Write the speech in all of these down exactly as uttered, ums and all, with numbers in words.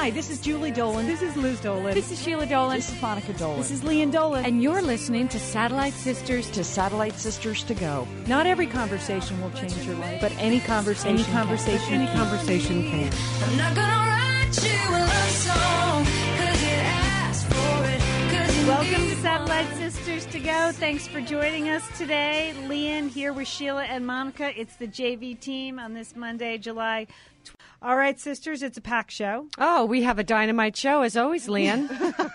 Hi, this is Julie Dolan. This is Liz Dolan. This is Sheila Dolan. This is Monica Dolan. This is Leanne Dolan. And you're listening to Satellite Sisters to Satellite Sisters to Go. Not every conversation will change your life, but any conversation any conversation, can. any conversation can. I'm not gonna write you a love song, 'cause you asked for it. 'Cause you Welcome need to Satellite Sisters to Go. Thanks for joining us today. Leanne here with Sheila and Monica. It's the J V team on this Monday, July twelfth. All right, sisters, it's a packed show. Oh, we have a dynamite show, as always, Leanne.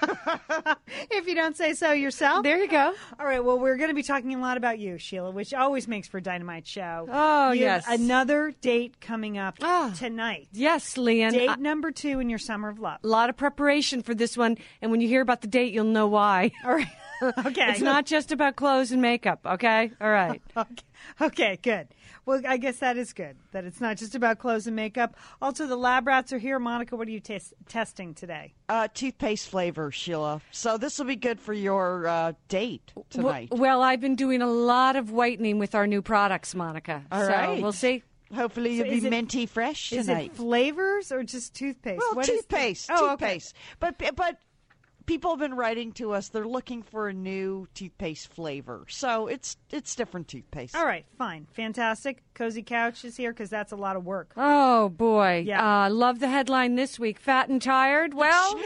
If you don't say so yourself. There you go. All right, well, we're going to be talking a lot about you, Sheila, which always makes for a dynamite show. Oh, You have yes. Another date coming up Oh. tonight. Yes, Leanne. Date A number two in your Summer of Love. lot of preparation for this one, and when you hear about the date, you'll know why. All right. Okay. It's not just about clothes and makeup, okay? All right. Okay. Okay, good. Well, I guess that is good, that it's not just about clothes and makeup. Also, the lab rats are here. Monica, what are you tes- testing today? Uh, toothpaste flavor, Sheila. So this will be good for your uh, date tonight. W- well, I've been doing a lot of whitening with our new products, Monica. All so right. we'll see. Hopefully So you'll is be it- minty fresh Is tonight. it flavors or just toothpaste? well, What is- toothpaste. Oh, okay. toothpaste. But but people have been writing to us. They're looking for a new toothpaste flavor. So it's it's different toothpaste. All right, fine. Fantastic. Cozy Couch is here because that's a lot of work. Oh, boy. Yeah. Uh, love the headline this week. Fat and tired? Well,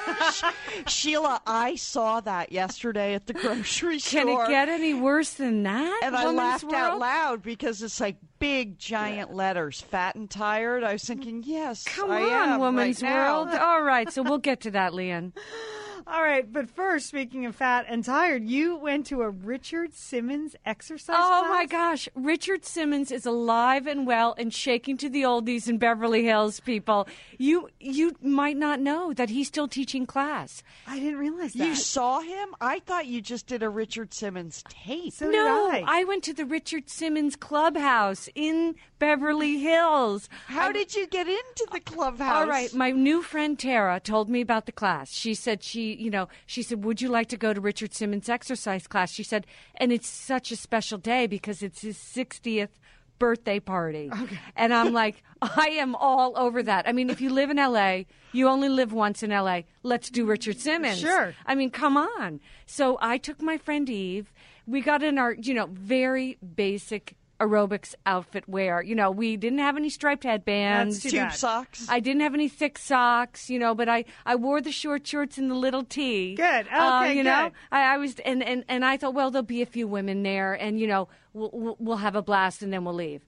Sheila, I saw that yesterday at the grocery store. can it get any worse than that? And I Woman's laughed out World? loud because it's like big, giant letters, fat and tired. I was thinking, yes, Come I on, am Woman's right now. World. All right, so we'll get to that, Leanne. All right, but first, speaking of fat and tired, you went to a Richard Simmons exercise Oh, class? my gosh. Richard Simmons is alive and well and shaking to the oldies in Beverly Hills, people. You you might not know that he's still teaching class. I didn't realize that. You saw him? I thought you just did a Richard Simmons tape. So No, did I. went to the Richard Simmons Clubhouse in Beverly Hills. How did you get into the clubhouse? All right, my new friend Tara told me about the class. She said she, you know, she said, would you like to go to Richard Simmons' exercise class? She said, and it's such a special day because it's his sixtieth birthday party. Okay. And I'm like, I am all over that. I mean, if you live in L A, you only live once in L A. Let's do Richard Simmons. Sure. I mean, come on. So I took my friend Eve. We got in our, you know, very basic aerobics outfit wear. You know, we didn't have any striped headbands. That's too Tube bad. socks. I didn't have any thick socks, you know, but I, I wore the short shorts and the little tee. Good. Uh, Okay, you know, good. I, I was, and, and, and I thought, well, there'll be a few women there, and you know, we'll, we'll, we'll have a blast, and then we'll leave.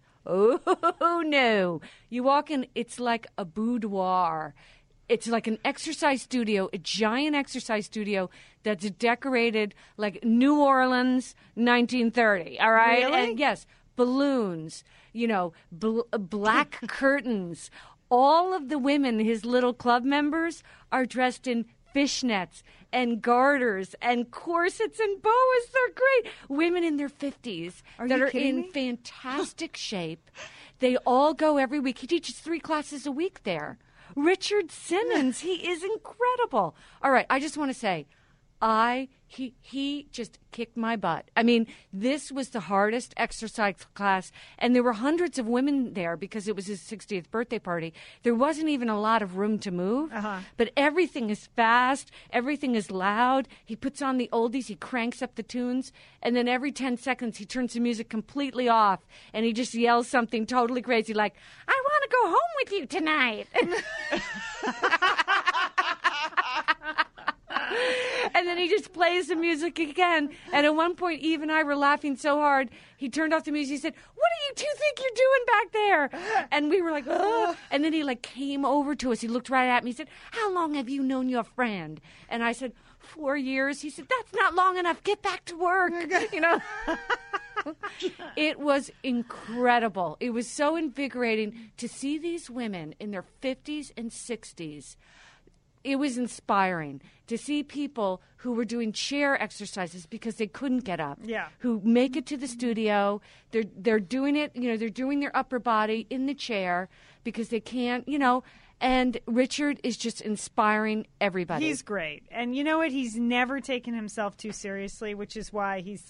Oh no! You walk in, it's like a boudoir. It's like an exercise studio, a giant exercise studio that's decorated like New Orleans, nineteen thirty. All right, Really? and yes. Balloons, you know, bl- black curtains. All of the women, his little club members, are dressed in fishnets and garters and corsets and boas. They're great. Women in their fifties Are that you are kidding in me? fantastic shape. They all go every week. He teaches three classes a week there. Richard Simmons, he is incredible. All right, I just want to say, I he he just kicked my butt. I mean, this was the hardest exercise class, and there were hundreds of women there because it was his sixtieth birthday party. There wasn't even a lot of room to move, Uh-huh. but everything is fast, everything is loud. He puts on the oldies, he cranks up the tunes, and then every ten seconds he turns the music completely off, and he just yells something totally crazy like, "I want to go home with you tonight." And then he just plays the music again. And at one point, Eve and I were laughing so hard, he turned off the music. He said, "What do you two think you're doing back there?" And we were like, "Ugh." And then he like came over to us. He looked right at me. He said, "How long have you known your friend?" And I said, four years. He said, "That's not long enough. Get back to work." You know? It was incredible. It was so invigorating to see these women in their fifties and sixties. It was inspiring to see people who were doing chair exercises because they couldn't get up. Yeah. Who make it to the studio. They're they're doing it, you know, they're doing their upper body in the chair because they can't, you know, and Richard is just inspiring everybody. He's great. And you know what? He's never taken himself too seriously, which is why he's like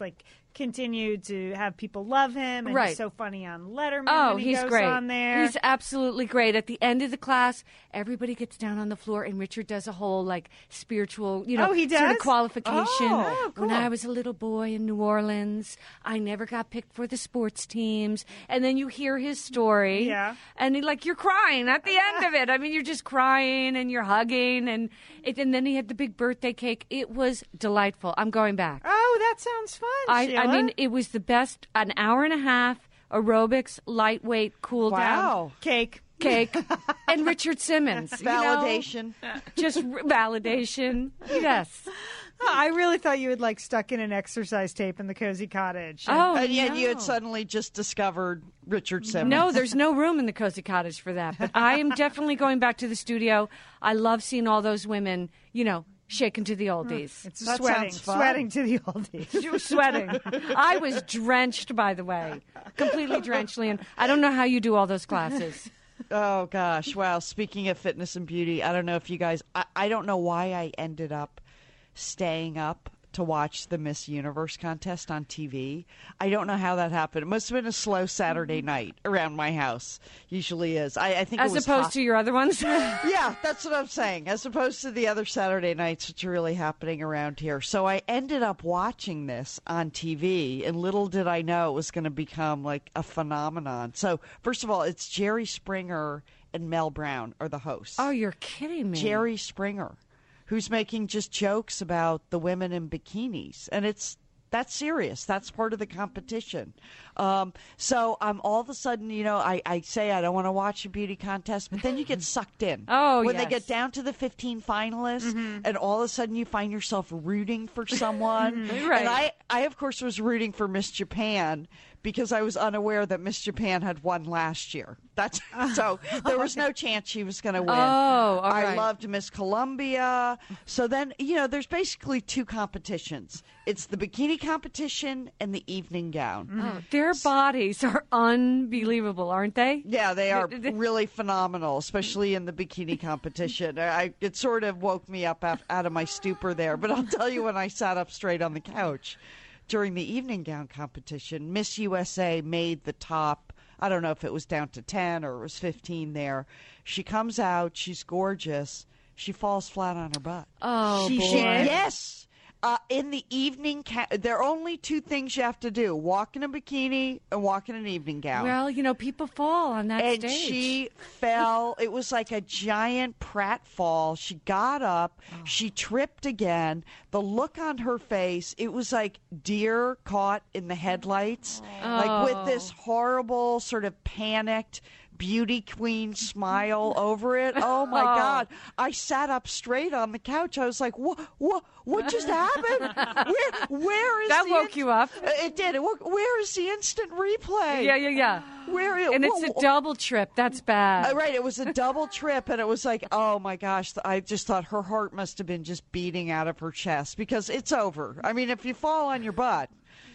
continued to have people love him, and Right. he's so funny on Letterman. Oh, when he he's goes great. on there. He's absolutely great. At the end of the class, everybody gets down on the floor, and Richard does a whole like spiritual, you know, Oh, he sort of does? qualification. Oh, When cool. I was a little boy in New Orleans, I never got picked for the sports teams. And then you hear his story, Yeah. and he, like you're crying at the end of it. I mean, you're just crying and you're hugging, and it, and then he had the big birthday cake. It was delightful. I'm going back. Oh, that sounds fun. I, I Sheila. mean, it was the best. An hour and a half aerobics, lightweight, cool down Wow. cake. cake, and Richard Simmons. you know, Validation. just r- validation. Yes. I really thought you had like stuck in an exercise tape in the cozy cottage. Oh, and yet you no. had suddenly just discovered Richard Simmons. No, there's no room in the cozy cottage for that. But I am definitely going back to the studio. I love seeing all those women, you know, shaken to the oldies. It's That sweating, sounds fun. sweating to the oldies. You were sweating. I was drenched, by the way, completely drenched, Leon. I don't know how you do all those classes. Oh gosh! Wow. Speaking of fitness and beauty, I don't know if you guys. I, I don't know why I ended up staying up to watch the Miss Universe contest on T V. I don't know how that happened. It must have been a slow Saturday night around my house. Usually is. I, I think As it was opposed hot- to your other ones. Yeah, that's what I'm saying. As opposed to the other Saturday nights, which are really happening around here. So I ended up watching this on T V, and little did I know it was going to become like a phenomenon. So first of all, it's Jerry Springer and Mel Brown are the hosts. Oh, you're kidding me. Jerry Springer, who's making just jokes about the women in bikinis, and it's that's serious. That's part of the competition. Um, so I'm all of a sudden, you know, I, I say I don't want to watch a beauty contest, but then you get sucked in. Oh, when they yes. get down to the fifteen finalists, and all of a sudden you find yourself rooting for someone. Right. And I, I of course was rooting for Miss Japan because I was unaware that Miss Japan had won last year. That's so there was no chance she was going to win. Oh, all I right. loved Miss Columbia. So then, you know, there's basically two competitions. It's the bikini competition and the evening gown. Oh, their bodies are unbelievable, aren't they? Yeah, they are really phenomenal, especially in the bikini competition. I, it sort of woke me up af- out of my stupor there. But I'll tell you, when I sat up straight on the couch during the evening gown competition, Miss U S A made the top. I don't know if it was down to ten or it was fifteen there. She comes out. She's gorgeous. She falls flat on her butt. Oh, She boy. did? Yes. Uh, in the evening, ca- there are only two things you have to do: walk in a bikini and walk in an evening gown. Well, you know, people fall on that and stage. she fell. It was like a giant pratfall. She got up. Oh. She tripped again. The look on her face, it was like deer caught in the headlights, like with this horrible sort of panicked beauty queen smile over it. Oh my Oh. God. I sat up straight on the couch. I was like, what, what, what just happened? Where, where is That the woke you up. It did. It woke, where is the instant replay? Yeah, yeah, yeah. Where is And it's a double trip. That's bad. uh, right, it was a double trip, and it was like, oh my gosh, I just thought her heart must have been just beating out of her chest because it's over. I mean, if you fall on your butt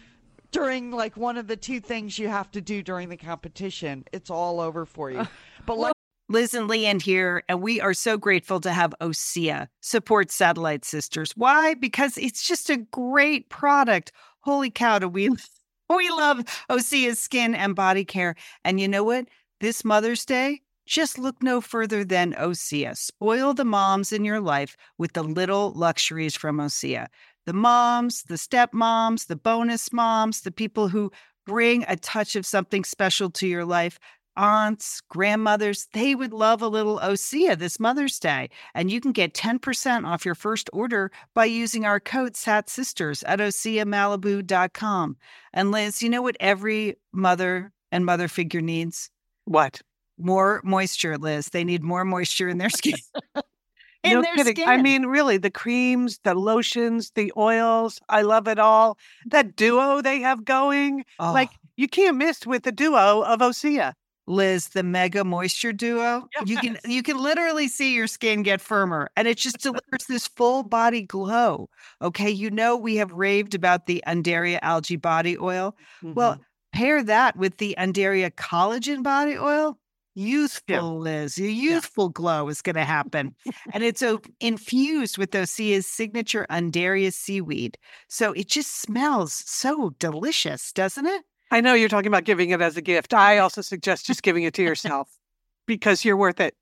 during like one of the two things you have to do during the competition, it's all over for you. But like, Liz and Leanne here, and we are so grateful to have Osea support Satellite Sisters. Why? Because it's just a great product. Holy cow, do we we love Osea's skin and body care. And you know what? This Mother's Day, just look no further than Osea. Spoil the moms in your life with the little luxuries from Osea. The moms, the stepmoms, the bonus moms, the people who bring a touch of something special to your life. Aunts, grandmothers, they would love a little Osea this Mother's Day. And you can get ten percent off your first order by using our code SATSisters at osea malibu dot com. And Liz, you know what every mother and mother figure needs? What? More moisture, Liz. They need more moisture in their skin. in No their kidding. skin. I mean, really, the creams, the lotions, the oils, I love it all. That duo they have going, Oh. like, you can't miss with the duo of Osea. Liz, the Mega Moisture Duo. You can you can literally see your skin get firmer, and it just delivers this full body glow. Okay, you know we have raved about the Undaria Algae Body Oil. Well, pair that with the Undaria Collagen Body Oil. youthful, Yeah. Liz. A youthful glow is going to happen. And it's o- infused with Osea's signature Undarius seaweed. So it just smells so delicious, doesn't it? I know you're talking about giving it as a gift. I also suggest just giving it to yourself because you're worth it.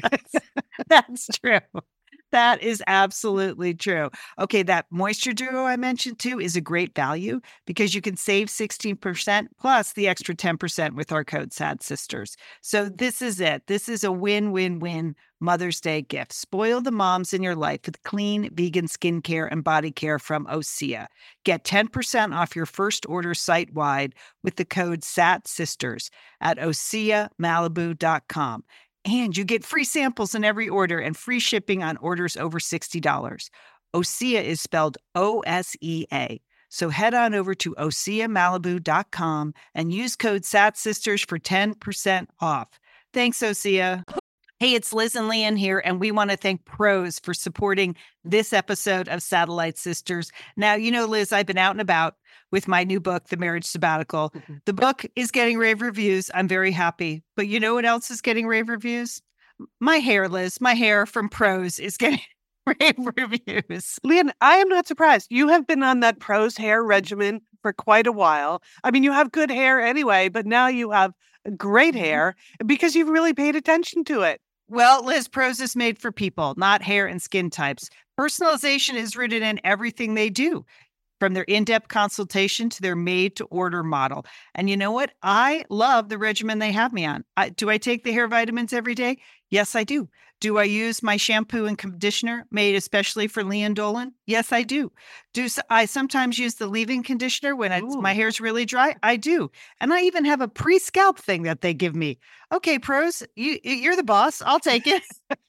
That's true. That is absolutely true. Okay, that moisture duo I mentioned too is a great value because you can save sixteen percent plus the extra ten percent with our code Sad Sisters. So this is it. This is a win-win-win Mother's Day gift. Spoil the moms in your life with clean vegan skincare and body care from Osea. Get ten percent off your first order site-wide with the code SAT Sisters at osea malibu dot com. And you get free samples in every order and free shipping on orders over sixty dollars. Osea is spelled O S E A. So head on over to osea malibu dot com and use code SATSisters for ten percent off. Thanks, Osea. Hey, it's Liz and Leanne here, and we want to thank Prose for supporting this episode of Satellite Sisters. Now, you know, Liz, I've been out and about with my new book, The Marriage Sabbatical. The book is getting rave reviews. I'm very happy. But you know what else is getting rave reviews? My hair, Liz. My hair from Prose is getting rave reviews. Leanne, I am not surprised. You have been on that Prose hair regimen for quite a while. I mean, you have good hair anyway, but now you have great hair because you've really paid attention to it. Well, Liz, Prose is made for people, not hair and skin types. Personalization is rooted in everything they do, from their in-depth consultation to their made-to-order model. And you know what? I love the regimen they have me on. I, do I take the hair vitamins every day? Yes, I do. Do I use my shampoo and conditioner made especially for Leanne Dolan? Yes, I do. Do s- I sometimes use the leave-in conditioner when it's, my hair's really dry? I do. And I even have a pre-scalp thing that they give me. Okay, Prose, you, you're the boss. I'll take it.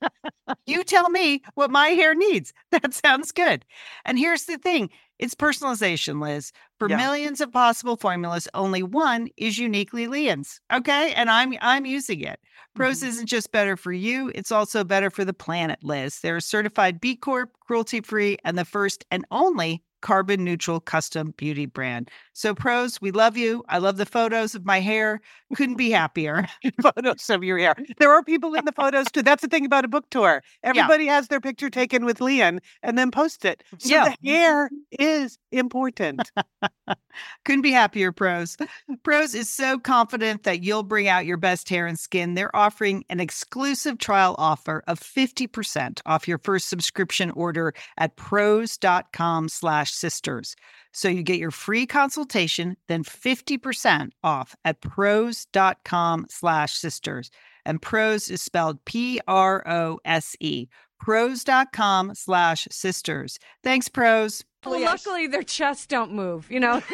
You tell me what my hair needs. That sounds good. And here's the thing. It's personalization, Liz. For Yeah. millions of possible formulas, only one is uniquely Leanne's. Okay? And I'm I'm using it. Prose isn't just better for you, it's also better for the planet, Liz. They're a certified B Corp, cruelty-free, and the first and only carbon neutral custom beauty brand. So Prose, we love you. I love the photos of my hair. Couldn't be happier. Photos of your hair. There are people in the photos too. That's the thing about a book tour. Everybody has their picture taken with Leanne and then post it. So Yeah. the hair is important. Couldn't be happier, Prose. Prose is so confident that you'll bring out your best hair and skin. They're offering an exclusive trial offer of fifty percent off your first subscription order at prose.com slash sisters. So you get your free consultation, then fifty percent off at prose.com slash sisters. And Prose is spelled P R O S E. Prose.com slash sisters. Thanks, Prose. Well, luckily their chests don't move, you know.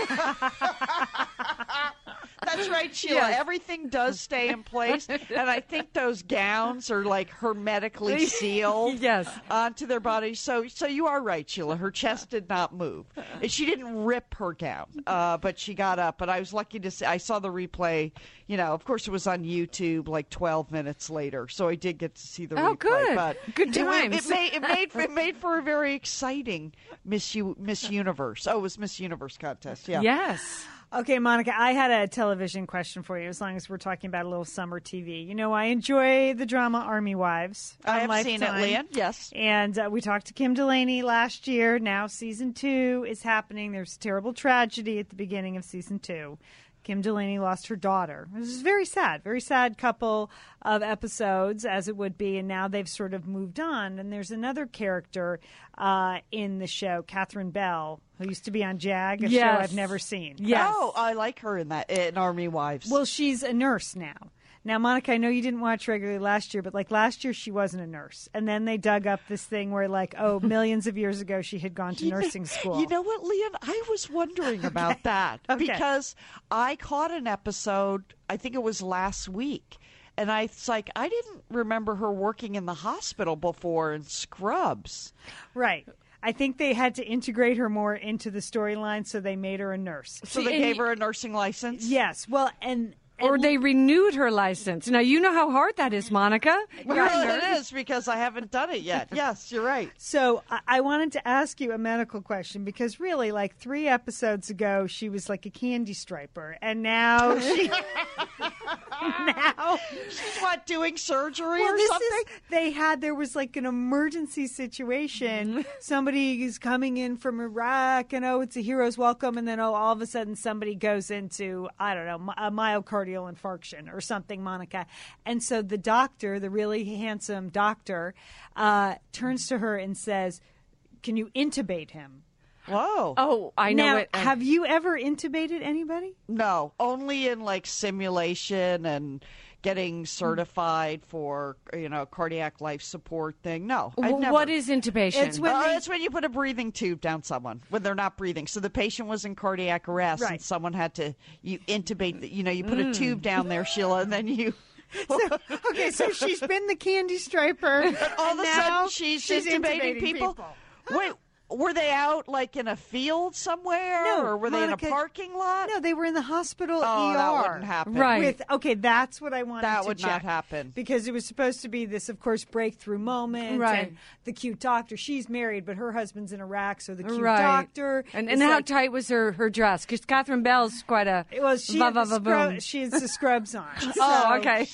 That's right, Sheila. Yes. Everything does stay in place. And I think those gowns are like hermetically sealed Yes. onto their bodies. So so you are right, Sheila. Her chest did not move. And she didn't rip her gown, uh, but she got up. But I was lucky to see, I saw the replay. You know, of course, it was on YouTube like twelve minutes later. So I did get to see the Oh, replay. good. But Good it- it, times. it, made, it, made, it made for a very exciting Miss, U, Miss Universe. Oh, it was Miss Universe contest. Yeah. Yes. Okay, Monica, I had a television question for you, as long as we're talking about a little summer T V. You know, I enjoy the drama Army Wives. I on have seen it, Lifetime. Leanne. Yes. And uh, we talked to Kim Delaney last year. Now season two is happening. There's a terrible tragedy at the beginning of season two. Kim Delaney lost her daughter. This is very sad, very sad couple of episodes, as it would be, and now they've sort of moved on. And there's another character uh, in the show, Catherine Bell, who used to be on Jag, a show Yes. I've never seen. Yes. Oh, I like her in that in Army Wives. Well, she's a nurse now. Now, Monica, I know you didn't watch regularly last year, but like last year, she wasn't a nurse. And then they dug up this thing where, like, oh, millions of years ago, she had gone to You know- nursing school. You know what, Leanne? I was wondering about that Okay. because I caught an episode, I think it was last week, and I it's like, I didn't remember her working in the hospital before in Scrubs. Right. I think they had to integrate her more into the storyline, so they made her a nurse. So See, they and gave you- her a nursing license? Yes. Well, and or they renewed her license. Now, you know how hard that is, Monica. You're a Well, nurse. it is because I haven't done it yet. Yes, you're right. So I, I wanted to ask you a medical question because really, like three episodes ago, she was like a candy striper, and now she now She's what, doing surgery well, or this something? is they had there was like an emergency situation. Somebody is coming in from Iraq, and oh, it's a hero's welcome, and then oh, all of a sudden somebody goes into I don't know mi- a myocardial infarction or something, Monica, and so the doctor, the really handsome doctor, uh, turns to her and says, "Can you intubate him?" Whoa. Oh, I know now, it. have you ever intubated anybody? No, only in like simulation and getting certified for, you know, cardiac life support thing. No, I've W- never. What is intubation? It's when Uh, they- it's when you put a breathing tube down someone when they're not breathing. So the patient was in cardiac arrest, Right. and someone had to you intubate. The, you know, you put Mm. a tube down there, Sheila, and then you. Okay, so she's been the candy striper. All and of a now sudden, she's, intubating, people. Wait, were they out like in a field somewhere, No, or were they in Monica- a parking lot? No, they were in the hospital oh, E R. that wouldn't happen. Right. With okay, that's what I wanted That to would check. not happen. Because it was supposed to be this, of course, breakthrough moment. Right. And the cute doctor. She's married, but her husband's in Iraq, so the cute Right. doctor. And, is and how like, tight was her, her dress? Because Catherine Bell's quite a Well, she va- had, va- the va- scrub- boom. she has the scrubs on. Oh, So- okay.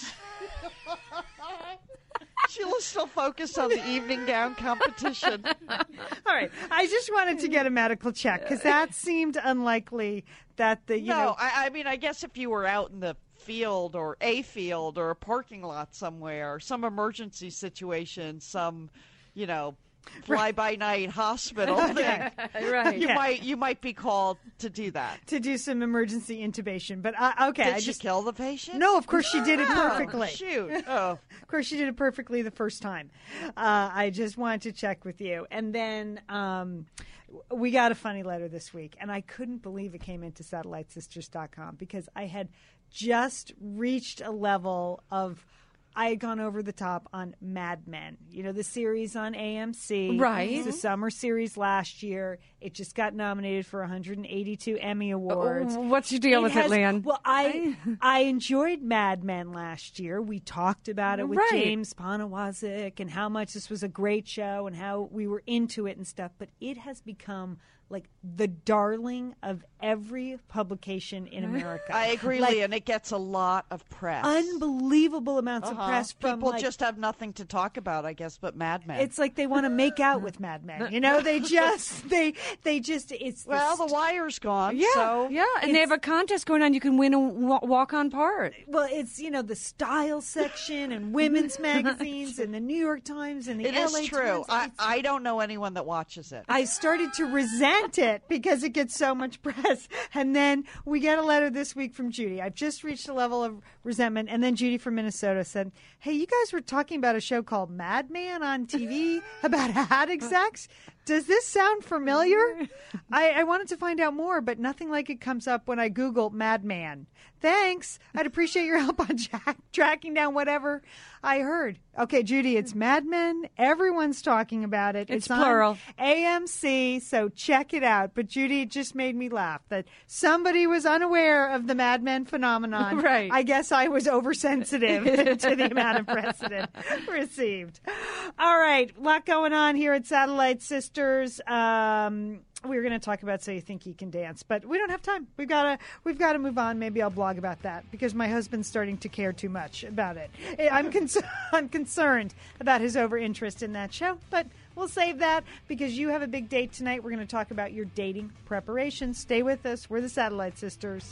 Sheila's still focused on the evening gown competition. All right. I just wanted to get a medical check because that seemed unlikely that the, you no, know. I, I mean, I guess if you were out in the field or a field or a parking lot somewhere, some emergency situation, some, you know, fly by night hospital thing, Right. you Okay. might you might be called to do that. to do some emergency intubation. But uh, okay. Did I she just. kill the patient? No, of course she did it Oh, perfectly. shoot. Oh. Of course, she did it perfectly the first time. Uh, I just wanted to check with you. And then um, we got a funny letter this week, and I couldn't believe it came into satellite sisters dot com because I had just reached a level of. I had gone over the top on Mad Men, you know, the series on A M C. Right. It's a summer series last year. It just got nominated for one hundred eighty-two Emmy Awards. What's your deal with it, has- Leanne? Well, I I enjoyed Mad Men last year. We talked about it with Right. James Poniewozik and how much this was a great show and how we were into it and stuff. But it has become like the darling of every publication in America. I agree, Like, Lee, and it gets a lot of press. unbelievable amounts Uh-huh. of press from People like, just have nothing to talk about, I guess, but Mad Men. it's like they want to make out with Mad Men. You know, they just they they just it's the well, the st- wire's gone, yeah, so yeah, and they have a contest going on. You can win a wa- walk-on part. well, it's you know the style section and women's magazines and the New York Times and the it L is A true. Times. I, It's- I don't know anyone that watches it. I started to resent it because it gets so much press. And then we get a letter this week from Judy. I've just reached a level of resentment. And then Judy from Minnesota said, hey, you guys were talking about a show called Mad Men on T V about ad execs. Does this sound familiar? I, I wanted to find out more, but nothing like it comes up when I Google Madman. Thanks. I'd appreciate your help on jack- tracking down whatever I heard. Okay, Judy, it's Mad Men. Everyone's talking about it. It's on plural. A M C, so check it out. But Judy, it just made me laugh that somebody was unaware of the Mad Men phenomenon. Right. I guess I was oversensitive to the amount of precedent received. All right, a lot going on here at Satellite Sisters. Um, we were going to talk about So You Think You Can Dance, but we don't have time. We've got to we've got to move on. Maybe I'll blog about that because my husband's starting to care too much about it. I'm con- I'm concerned about his over interest in that show, but we'll save that because you have a big date tonight. We're going to talk about your dating preparation. Stay with us. We're the Satellite Sisters.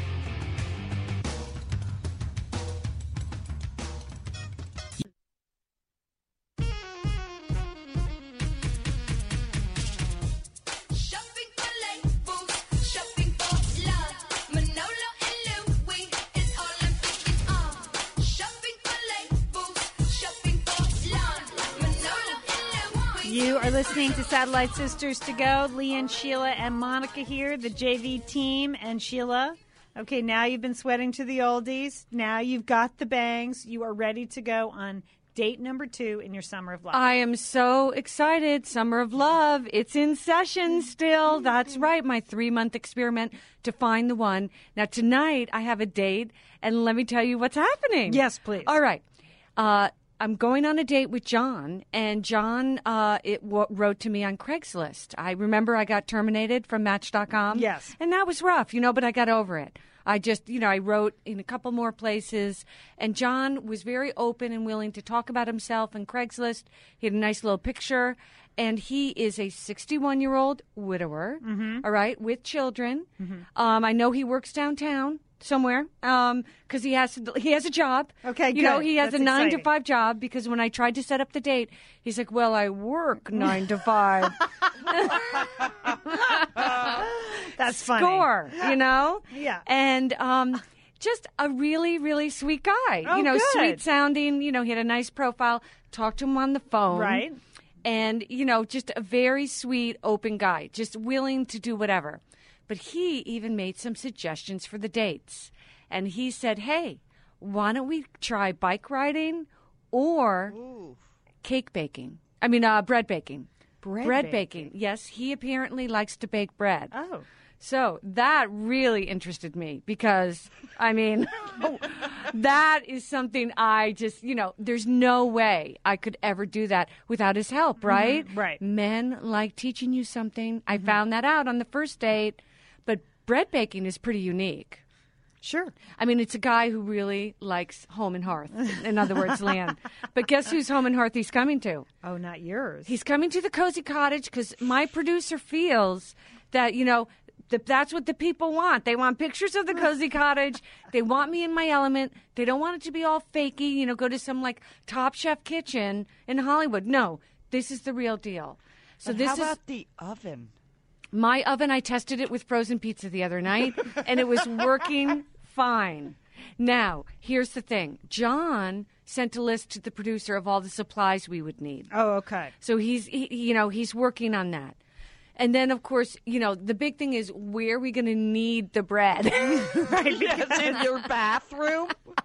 Shopping for labels, shopping for love. Manolo and Louis is all I'm thinking of. Shopping for labels, shopping for love. Manolo and Louis. You are listening to Satellite Sisters to Go. Leanne, Sheila, and Monica here, the J V team. And Sheila, okay, now you've been sweating to the oldies. Now you've got the bangs. You are ready to go on date number two in your summer of love. I am so excited. Summer of Love. It's in session still. That's right. My three month experiment to find the one. Now, tonight I have a date, and let me tell you what's happening. Yes, please. All right. Uh, I'm going on a date with John, and John uh, it w- wrote to me on Craigslist. I remember I got terminated from Match dot com. Yes. And that was rough, you know, but I got over it. I just, you know, I wrote in a couple more places, and John was very open and willing to talk about himself on Craigslist. He had a nice little picture, and he is a sixty-one-year-old widower, all right, with children. Um, I know he works downtown somewhere because he has he has a job. Okay, you know, good. he has That's a nine to exciting. five job. Because when I tried to set up the date, he's like, "Well, I work nine to five." That's funny. Score, you know? Yeah. And um, just a really, really sweet guy. Oh, you know, good. sweet sounding. You know, he had a nice profile. Talked to him on the phone. Right. And, you know, just a very sweet, open guy, just willing to do whatever. But he even made some suggestions for the dates. And he said, hey, why don't we try bike riding or cake baking? I mean, uh, bread baking. Bread baking. Yes, he apparently likes to bake bread. Oh. So that really interested me because, I mean, that is something I just, you know, there's no way I could ever do that without his help, right? right. Men like teaching you something. I found that out on the first date, but bread baking is pretty unique. Sure. I mean, it's a guy who really likes home and hearth. In other words, land. But guess whose home and hearth he's coming to? Oh, not yours. He's coming to the Cozy Cottage because my producer feels that, you know, that that's what the people want. They want pictures of the Cozy Cottage. They want me in my element. They don't want it to be all fakey, you know, go to some, like, Top Chef kitchen in Hollywood. No, this is the real deal. So But this how is about the oven? my oven. I tested it with frozen pizza the other night, and it was working fine. Now, here's the thing. John sent a list to the producer of all the supplies we would need. Oh, okay. So he's, he, you know, he's working on that. And then, of course, you know, the big thing is where are we going to need the bread? Yes, in your bathroom.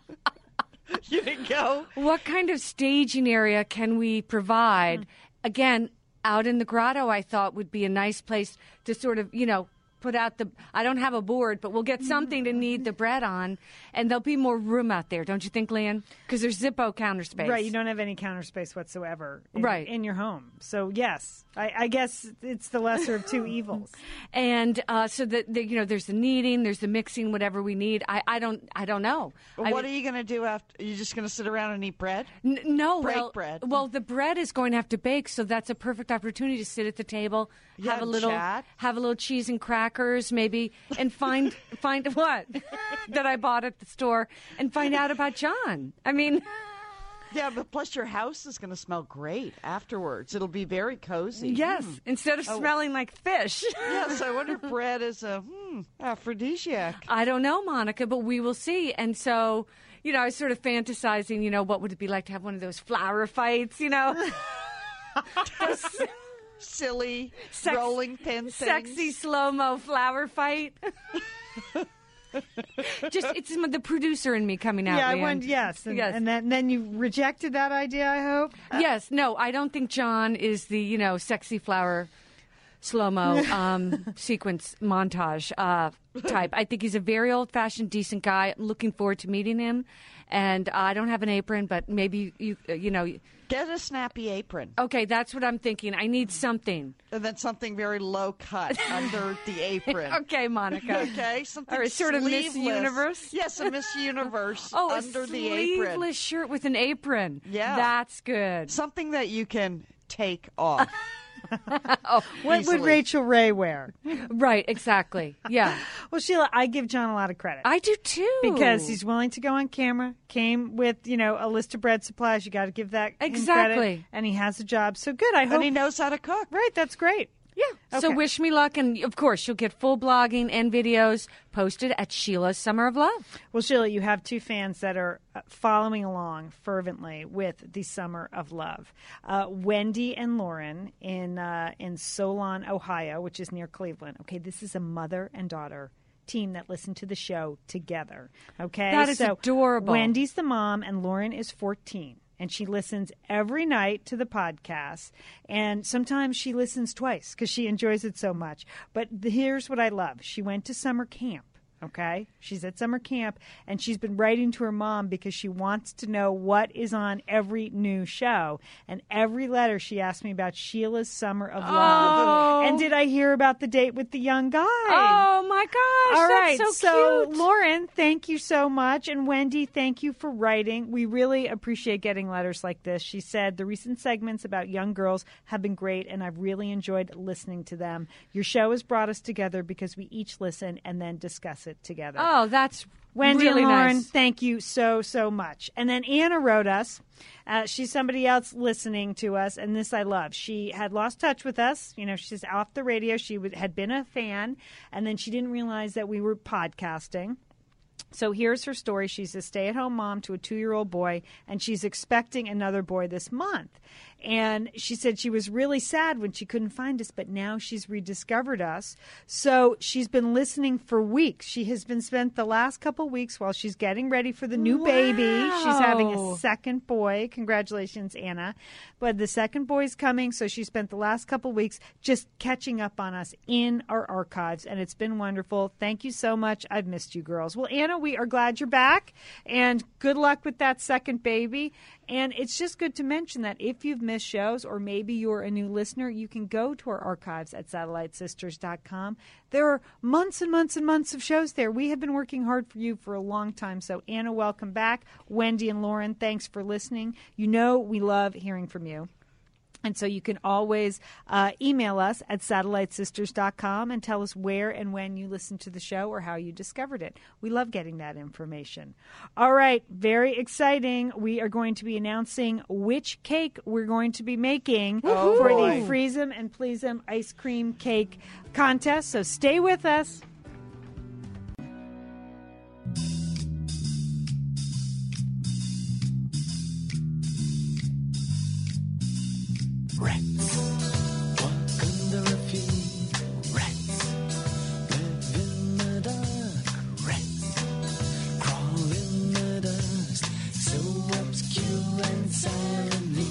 You didn't go. What kind of staging area can we provide? Again, out in the grotto, I thought would be a nice place to sort of, you know, put out the, I don't have a board, but we'll get something to knead the bread on, and there'll be more room out there, don't you think, Leanne? Because there's Zippo counter space. Right, you don't have any counter space whatsoever in, Right. in your home. So, yes, I, I guess it's the lesser of two evils. And uh, so that the, you know, there's the kneading, there's the mixing, whatever we need. I, I don't, I don't know. Well, I what mean- are you going to do after? Are you just going to sit around and eat bread? N- no, Break well, bread. well, the bread is going to have to bake, so that's a perfect opportunity to sit at the table, Yeah, have a little, chat. have a little cheese and crackers, maybe, and find find what that I bought at the store, and find out about John. I mean, Yeah, but plus your house is going to smell great afterwards. It'll be very cozy. yes, instead of smelling like fish. Yes, I wonder if bread is a hmm, aphrodisiac. I don't know, Monica, but we will see. And so, you know, I was sort of fantasizing, you know, what would it be like to have one of those flower fights, you know? Those Silly Sex- rolling pin things. sexy slow-mo flower fight. Just, it's the producer and me coming out. Yeah, I Leanne. went, yes. And, Yes. and then, then you rejected that idea, I hope? Yes, no, I don't think John is the, you know, sexy flower slow-mo um, sequence montage uh, type. I think he's a very old-fashioned, decent guy. I'm looking forward to meeting him. And I don't have an apron, but maybe, you, uh, you know, Get a snappy apron. okay, that's what I'm thinking. I need something. And then something very low cut under the apron. Okay, Monica. Okay, something Or a sort of Miss sleeveless. Universe? Yes, a Miss Universe Oh, under a the sleeveless apron. shirt with an apron. Yeah. That's good. Something that you can take off. What would Easily. Rachel Ray wear? Right, exactly. Yeah. Well, Sheila, I give John a lot of credit. I do too. because he's willing to go on camera, came with, you know, a list of bread supplies. You got to give that him credit, Exactly. and he has a job. So good. I hope. And he knows how to cook. Right, that's great. Yeah. So Okay. wish me luck. And of course, you'll get full blogging and videos posted at Sheila's Summer of Love. Well, Sheila, you have two fans that are uh, following along fervently with the Summer of Love. Uh, Wendy and Lauren in uh, in Solon, Ohio, which is near Cleveland. Okay, this is a mother and daughter team that listen to the show together. Okay, That is so adorable. Wendy's the mom, and Lauren is fourteen. and she listens every night to the podcast. And sometimes she listens twice because she enjoys it so much. But the, here's what I love. She went to summer camp. Okay, she's at summer camp, and she's been writing to her mom because she wants to know what is on every new show. And every letter she asked me about Sheila's Summer of Love. Oh. And did I hear about the date with the young guy? Oh my gosh, All that's right, so cute. Lauren, thank you so much. And Wendy, thank you for writing. We really appreciate getting letters like this. She said, the recent segments about young girls have been great, and I've really enjoyed listening to them. Your show has brought us together because we each listen and then discuss it together. Oh, that's Wendy really and Lauren, nice. thank you so, so much. And then Anna wrote us. Uh, she's somebody else listening to us, and this I love. She had lost touch with us. You know, she's off the radio. She would, had been a fan, and then she didn't realize that we were podcasting. So here's her story. She's a stay-at-home mom to a two-year-old boy, and she's expecting another boy this month. And she said she was really sad when she couldn't find us, but now she's rediscovered us. So she's been listening for weeks. She has been spent the last couple weeks while she's getting ready for the new Wow. baby. She's having a second boy. Congratulations, Anna. But the second boy's coming, so she spent the last couple weeks just catching up on us in our archives, and it's been wonderful. Thank you so much. I've missed you girls. Well, Anna, we are glad you're back, and good luck with that second baby. And it's just good to mention that if you've missed shows, or maybe you're a new listener, you can go to our archives at satellite sisters dot com. There are months and months and months of shows there. We have been working hard for you for a long time. So, Anna, welcome back. Wendy and Lauren, thanks for listening. You know we love hearing from you. And so you can always uh, email us at satellite sisters dot com and tell us where and when you listened to the show or how you discovered it. We love getting that information. All right, very exciting. We are going to be announcing which cake we're going to be making Oh, for boy. the Freeze 'em and Please 'em ice cream cake contest. So stay with us. Rats walk under a few. Rats live in the dark. Rats crawl in the dust, so obscure and silently.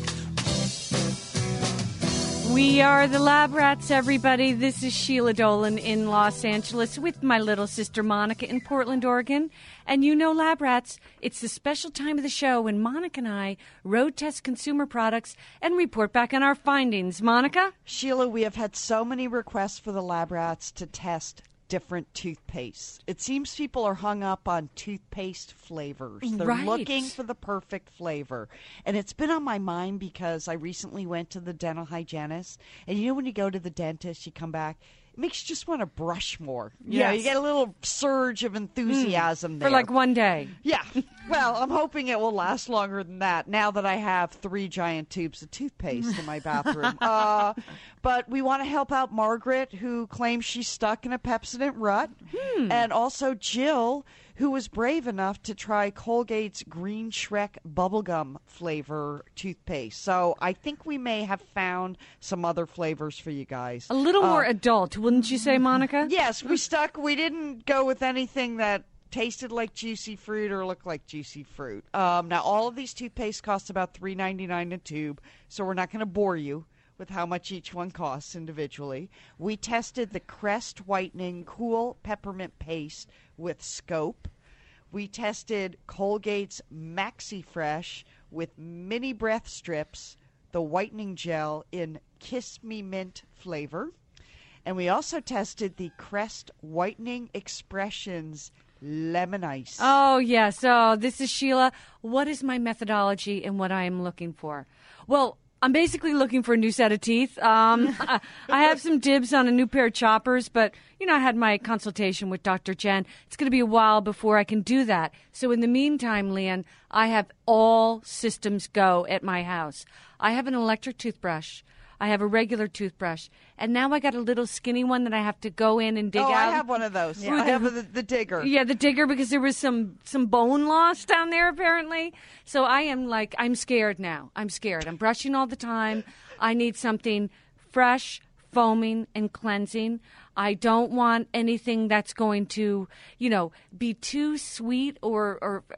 We are the Lab Rats, everybody. This is Sheila Dolan in Los Angeles with my little sister Monica in Portland, Oregon. And you know, Lab Rats, it's the special time of the show when Monica and I road test consumer products and report back on our findings. Monica? Sheila, we have had so many requests for the Lab Rats to test different toothpastes. It seems people are hung up on toothpaste flavors. They're Right. looking for the perfect flavor. And it's been on my mind because I recently went to the dental hygienist. And you know when you go to the dentist, you come back, it makes you just want to brush more. You know, Yes. you get a little surge of enthusiasm there. For like one day. Yeah. Well, I'm hoping it will last longer than that now that I have three giant tubes of toothpaste in my bathroom. uh, but we want to help out Margaret, who claims she's stuck in a Pepsodent rut, and also Jill, who was brave enough to try Colgate's Green Shrek bubblegum flavor toothpaste. So I think we may have found some other flavors for you guys. A little Uh, more adult, wouldn't you say, Monica? Yes, we stuck. We didn't go with anything that tasted like juicy fruit or looked like juicy fruit. Um, now, all of these toothpaste cost about three ninety-nine a tube, so we're not going to bore you with how much each one costs individually. We tested the Crest Whitening Cool Peppermint Paste with Scope. We tested Colgate's Maxi Fresh with Mini Breath Strips, the whitening gel in Kiss Me Mint flavor. And we also tested the Crest Whitening Expressions Lemon Ice. Oh, yes. Oh, this is Sheila. What is my methodology and what I am looking for? Well, I'm basically looking for a new set of teeth. Um, I I have some dibs on a new pair of choppers, but, you know, I had my consultation with Doctor Jen. It's going to be a while before I can do that. So in the meantime, Leanne, I have all systems go at my house. I have an electric toothbrush. I have a regular toothbrush. And now I got a little skinny one that I have to go in and dig oh, out. I have one of those. I have the, the digger. Yeah, the digger, because there was some some bone loss down there apparently. So I am like, I'm scared now. I'm scared. I'm brushing all the time. I need something fresh, foaming, and cleansing. I don't want anything that's going to, you know, be too sweet or or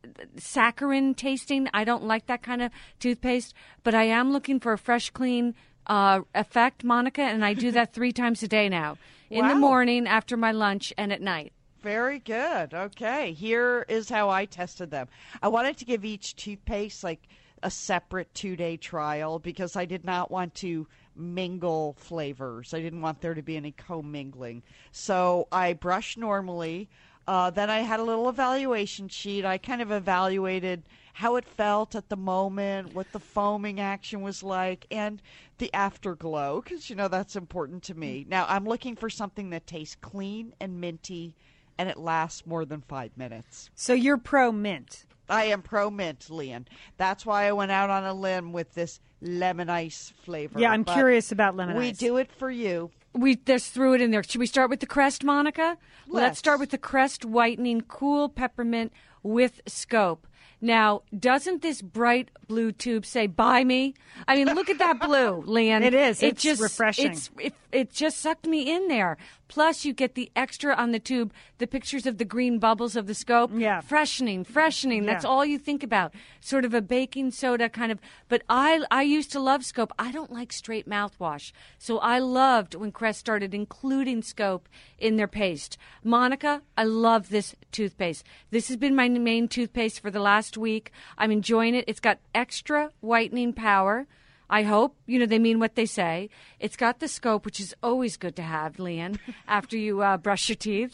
saccharine tasting. I don't like that kind of toothpaste, but I am looking for a fresh, clean uh, effect, Monica, and I do that three times a day now. In the Wow. morning, after my lunch, and at night. Very good. Okay. Here is how I tested them. I wanted to give each toothpaste like a separate two day trial because I did not want to mingle flavors. I didn't want there to be any commingling. So I brushed normally. Uh, then I had a little evaluation sheet. I kind of evaluated how it felt at the moment, what the foaming action was like, and the afterglow, because, you know, that's important to me. Now, I'm looking for something that tastes clean and minty, and it lasts more than five minutes. So you're pro mint. I am pro mint, Leon. That's why I went out on a limb with this lemon ice flavor. Yeah, I'm But curious about lemon We ice. do it for you. We just threw it in there. Should we start with the Crest, Monica? Let's Let's. start with the Crest Whitening Cool Peppermint with Scope. Now, doesn't this bright blue tube say "Buy me"? I mean, look at that blue, Leanne. It is. It It's just refreshing. It's it, it just sucked me in there. Plus, you get the extra on the tube, the pictures of the green bubbles of the Scope. Yeah. Freshening, freshening. That's Yeah. all you think about. Sort of a baking soda kind of. But I I used to love Scope. I don't like straight mouthwash, so I loved when Crest started including Scope in their paste. Monica, I love this toothpaste. This has been my main toothpaste for the last week. I'm enjoying it. It's got extra whitening power. I hope, you know, they mean what they say. It's got the Scope, which is always good to have, Leanne, after you uh, brush your teeth.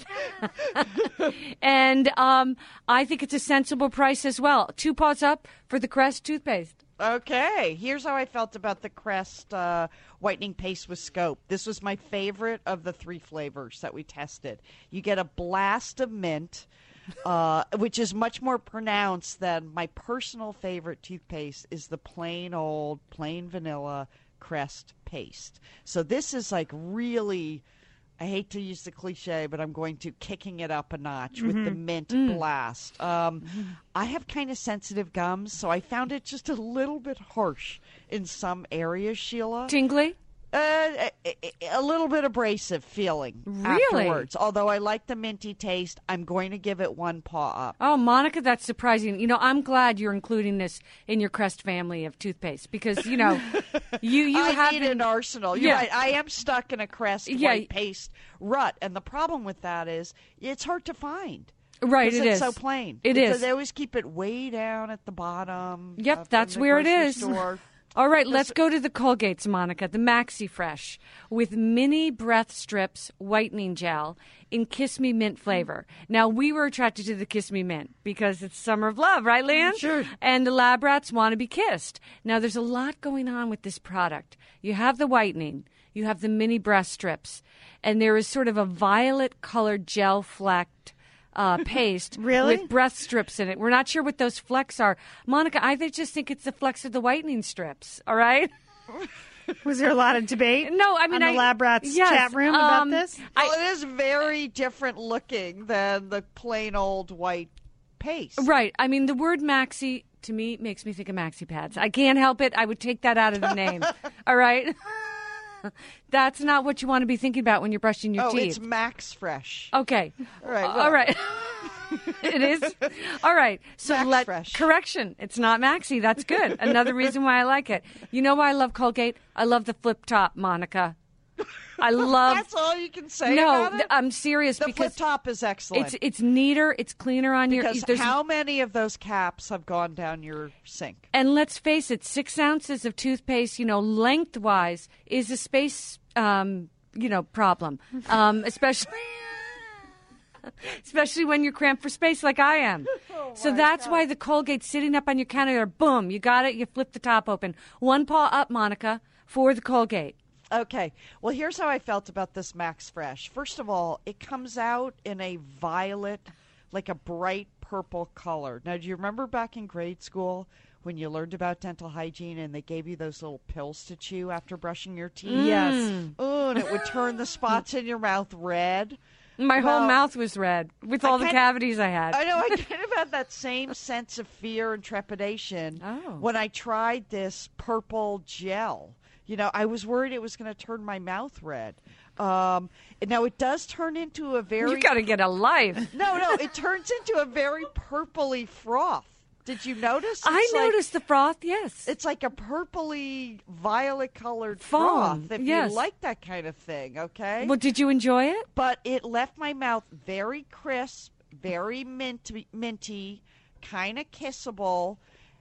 and um, I think it's a sensible price as well. Two paws up for the Crest toothpaste. Okay, here's how I felt about the Crest uh, whitening paste with Scope. This was my favorite of the three flavors that we tested. You get a blast of mint, uh, which is much more pronounced than my personal favorite toothpaste is the plain old, plain vanilla Crest paste. So this is like really, I hate to use the cliche, but I'm going to kicking it up a notch with the mint blast. Um, I have kind of sensitive gums, so I found it just a little bit harsh in some areas, Sheila. Tingly? Uh, a, a little bit abrasive feeling Really? afterwards. Although I like the minty taste, I'm going to give it one paw up. Oh, Monica, that's surprising. You know, I'm glad you're including this in your Crest family of toothpaste because, you know, you, you I have need an arsenal. You're Yeah. right. I am stuck in a Crest Yeah. white paste rut, and the problem with that is it's hard to find. Right, 'Cause it it's is. so plain. It because is. they always keep it way down at the bottom. Yep, up in that's the where it grocery is. store. All right, let's go to the Colgates, Monica, the Maxi Fresh with mini breath strips whitening gel in Kiss Me Mint flavor. Now, we were attracted to the Kiss Me Mint because it's summer of love, right, Leanne? Sure. And the lab rats want to be kissed. Now, there's a lot going on with this product. You have the whitening, you have the mini breath strips, and there is sort of a violet colored gel flecked uh, paste Really? with breath strips in it. We're not sure what those flecks are. Monica, I think- just think it's the flecks of the whitening strips, all right? Was there a lot of debate? No, I mean, on the I- Lab Rats yes, chat room um, about this? Well, it is very different looking than the plain old white paste. Right. I mean, the word maxi to me makes me think of maxi pads. I can't help it. I would take that out of the name. All right? That's not what you want to be thinking about when you're brushing your Oh, teeth. it's Max Fresh. Okay. All right, All well. right. It is. All right. So Max let Fresh. correction. It's not Maxi. That's good. Another reason why I like it. You know why I love Colgate? I love the flip top, Monica. I love. That's all you can say no, about it? th- I'm serious the because flip top is excellent. it's it's neater. It's cleaner on your. because there's- how many of those caps have gone down your sink? And let's face it, six ounces of toothpaste, you know, lengthwise is a space, um, you know, problem, um, especially. Especially when you're cramped for space like I am. so that's why the Colgate's sitting up on your counter there. Boom, you got it. You flip the top open. One paw up, Monica, for the Colgate. Okay. Well, here's how I felt about this Max Fresh. First of all, it comes out in a violet, like a bright purple color. Now, do you remember back in grade school when you learned about dental hygiene and they gave you those little pills to chew after brushing your teeth? Yes. Oh, and it would turn the spots in your mouth red. My whole Well, mouth was red with all the kind- cavities I had. I know. I kind of had that same sense of fear and trepidation Oh. when I tried this purple gel. You know, I was worried it was going to turn my mouth red. Um, now it does turn into a very You got to get a life. no, no. It turns into a very purpley froth. Did you notice? I It's like- noticed the froth, yes. It's like a purpley, violet-colored Foam, froth. If yes. you like that kind of thing, okay. Well, did you enjoy it? But it left my mouth very crisp, very minty, minty, kind of kissable.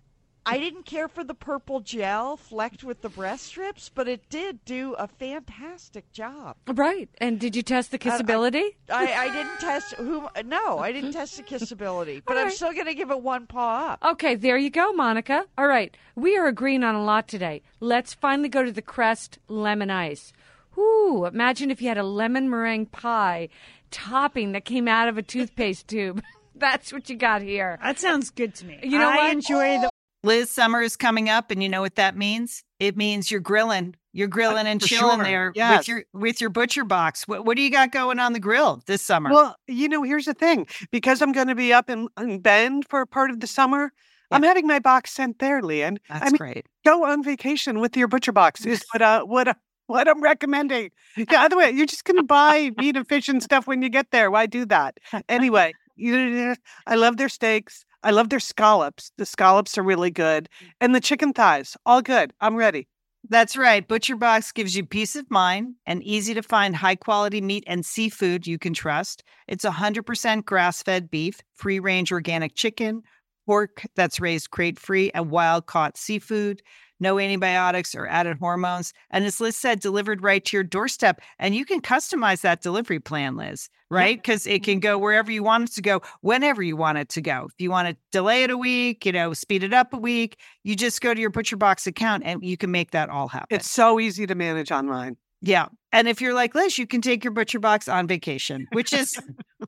I didn't care for the purple gel flecked with the breast strips, but it did do a fantastic job. Right. And did you test the kissability? I, I didn't test who. No, I didn't test the kissability, but All I'm right. still going to give it one paw up. Okay, there you go, Monica. All right, we are agreeing on a lot today. Let's finally go to the Crest lemon ice. Ooh, imagine if you had a lemon meringue pie topping that came out of a toothpaste tube. That's what you got here. That sounds good to me. You know I what? enjoy the Liz, summer is coming up, and you know what that means? It means you're grilling. You're grilling and for chilling sure. there Yes. with your with your butcher box. What, what do you got going on the grill this summer? Well, you know, here's the thing. Because I'm going to be up in, in Bend for part of the summer, I'm having my box sent there, Leanne. That's I mean, great. go on vacation with your butcher box is what uh, what uh, what I'm recommending. Yeah, other way, you're just going to buy meat and fish and stuff when you get there. Why do that? Anyway, you, I love their steaks. I love their scallops. The scallops are really good, and the chicken thighs, all good. I'm ready. That's right. Butcher Box gives you peace of mind and easy to find high quality meat and seafood you can trust. It's one hundred percent grass fed beef, free range organic chicken, pork that's raised crate free, and wild caught seafood. No antibiotics or added hormones. And as Liz said, delivered right to your doorstep. And you can customize that delivery plan, Liz, right? Because it can go wherever you want it to go, whenever you want it to go. If you want to delay it a week, you know, speed it up a week, you just go to your Butcher Box account and you can make that all happen. It's so easy to manage online. Yeah. And if you're like Liz, you can take your Butcher Box on vacation, which is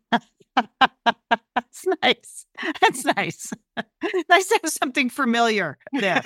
that's nice. That's nice. Nice to have something familiar there.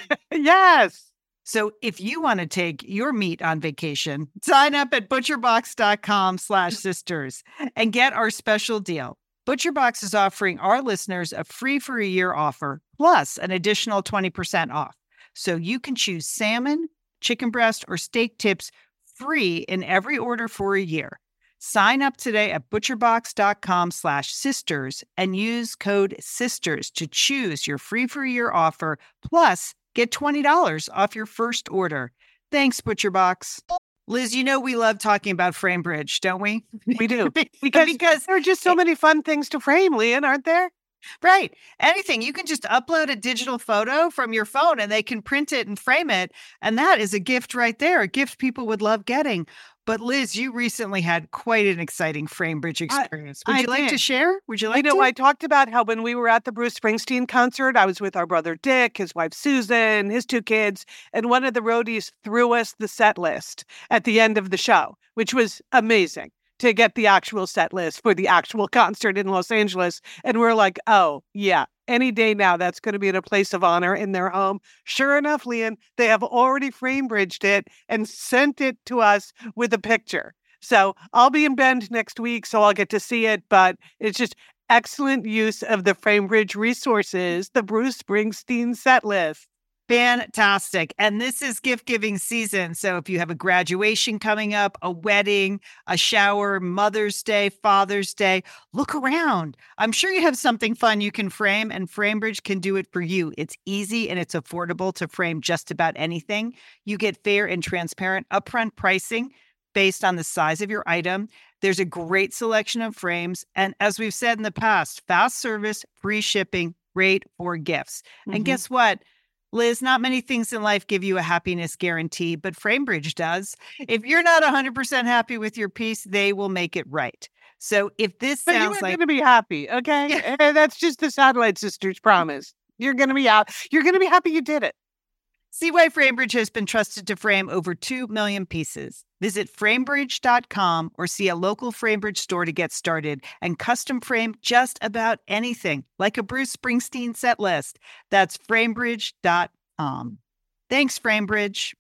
Yes. So if you want to take your meat on vacation, sign up at butcherbox.com slash sisters and get our special deal. ButcherBox is offering our listeners a free for a year offer plus an additional twenty percent off. So you can choose salmon, chicken breast, or steak tips free in every order for a year. Sign up today at butcherbox.com slash sisters and use code SISTERS to choose your free for a year offer, plus get twenty dollars off your first order. Thanks, ButcherBox. Liz, you know we love talking about FrameBridge, don't we? We do. because, Because there are just so many fun things to frame, Leanne, aren't there? Right. Anything. You can just upload a digital photo from your phone and they can print it and frame it. And that is a gift right there, a gift people would love getting. But Liz, you recently had quite an exciting FrameBridge I- experience. Would I you like to did. share? Would you like You know, to? I talked about how when we were at the Bruce Springsteen concert, I was with our brother Dick, his wife Susan, his two kids, and one of the roadies threw us the set list at the end of the show, which was amazing to get the actual set list for the actual concert in Los Angeles. And we're like, oh, yeah, any day now, that's going to be in a place of honor in their home. Sure enough, Leanne, they have already FrameBridged it and sent it to us with a picture. So I'll be in Bend next week, so I'll get to see it. But it's just excellent use of the FrameBridge resources, the Bruce Springsteen set list. Fantastic. And this is gift giving season. So if you have a graduation coming up, a wedding, a shower, Mother's Day, Father's Day, look around. I'm sure you have something fun you can frame, and FrameBridge can do it for you. It's easy and it's affordable to frame just about anything. You get fair and transparent upfront pricing based on the size of your item. There's a great selection of frames. And as we've said in the past, fast service, free shipping, great for gifts. Mhm. And guess what? Liz, not many things in life give you a happiness guarantee, but FrameBridge does. If you're not one hundred percent happy with your piece, they will make it right. So if this But you sounds are like going to be happy, okay? And that's just the Satellite Sisters promise. You're going to be out. You're going to be happy you did it. See why FrameBridge has been trusted to frame over two million pieces. Visit framebridge dot com or see a local FrameBridge store to get started and custom frame just about anything, like a Bruce Springsteen set list. That's framebridge dot com. Thanks, FrameBridge.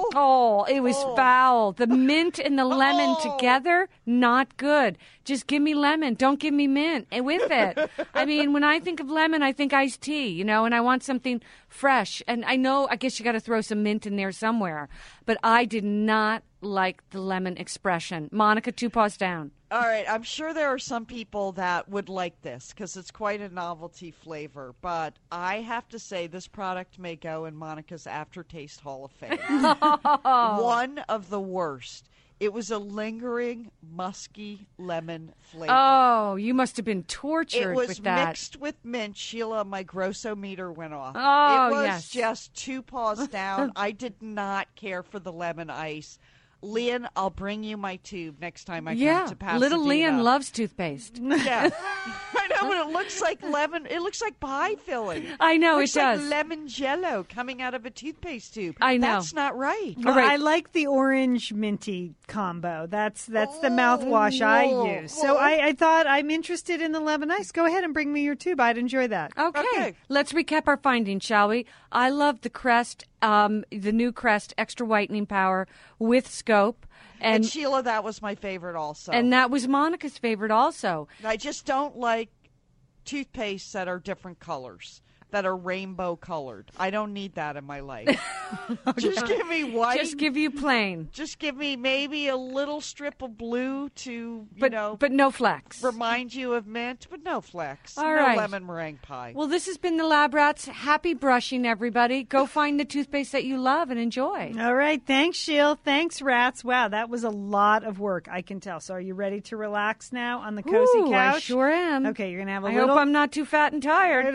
Oh, it was Oh. foul. The mint and the lemon Oh. together, not good. Just give me lemon. Don't give me mint and with it. I mean, when I think of lemon, I think iced tea, you know, and I want something fresh. And I know, I guess you got to throw some mint in there somewhere. But I did not like the lemon expression. Monica, two paws down. All right, I'm sure there are some people that would like this because it's quite a novelty flavor, but I have to say this product may go in Monica's Aftertaste Hall of Fame. One of the worst. It was a lingering, musky lemon flavor. Oh, you must have been tortured It was with that. mixed with mint. Sheila, my grossometer went off. Oh, it was yes. just two paws down. I did not care for the lemon ice. Leon, I'll bring you my tube next time I yeah, come to Pasadena. little Leon loves toothpaste. Yeah, I know, but it looks like lemon. It looks like pie filling. I know, looks it does. like lemon jello coming out of a toothpaste tube. I know. That's not right. Well, right. I like the orange minty combo. That's that's the mouthwash I whoa, use. So whoa. I, I thought I'm interested in the lemon ice. Go ahead and bring me your tube. I'd enjoy that. Okay. Okay. Let's recap our findings, shall we? I love the Crest, um, the new Crest Extra Whitening Power with scope. And, And, Sheila, that was my favorite also. and that was Monica's favorite also. I just don't like toothpastes that are different colors, that are rainbow colored. I don't need that in my life. Just give me white. Just give you plain. Just give me maybe a little strip of blue to, you But, know, but no flex. remind you of mint, but no flex. All no right. lemon meringue pie. Well, this has been the Lab Rats. Happy brushing, everybody. Go find the toothpaste that you love and enjoy. All right. Thanks, Sheil. Thanks, Rats. Wow, that was a lot of work, I can tell. So are you ready to relax now on the cozy Ooh, couch? I sure am. Okay, you're going to have a I little... hope I'm not too fat and tired.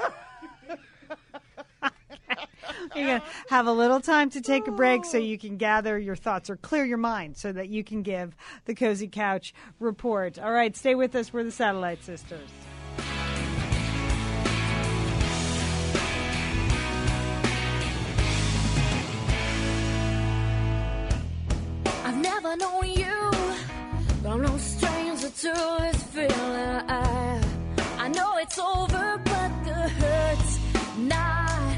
You're going to have a little time to take a break so you can gather your thoughts or clear your mind so that you can give the Cozy Couch report. All right, stay with us. We're the Satellite Sisters. I've never known you, but I'm no stranger to this feeling. I, I know it's over, but the hurt's not.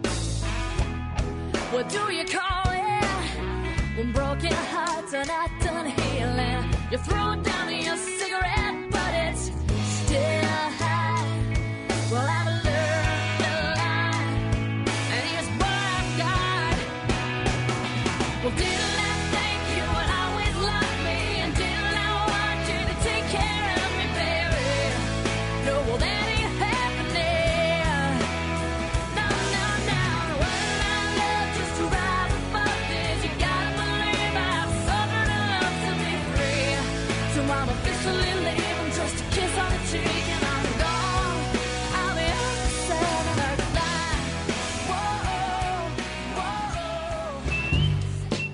What do you call it? When broken hearts are not done healing. You throw down your cigarette, but it's still hot. Well, I've learned a lot, and here's what I've got. Well, didn't I think you would always love me, and didn't I want you to take care of me, baby? No, well, that ain't happening. No, no, no. When I love just to rise above this, you gotta believe I've suffered enough to be free. So I'm officially leaving, just a kiss on the cheek, and I'm gone. I'll be on the Saturday night. Whoa, whoa.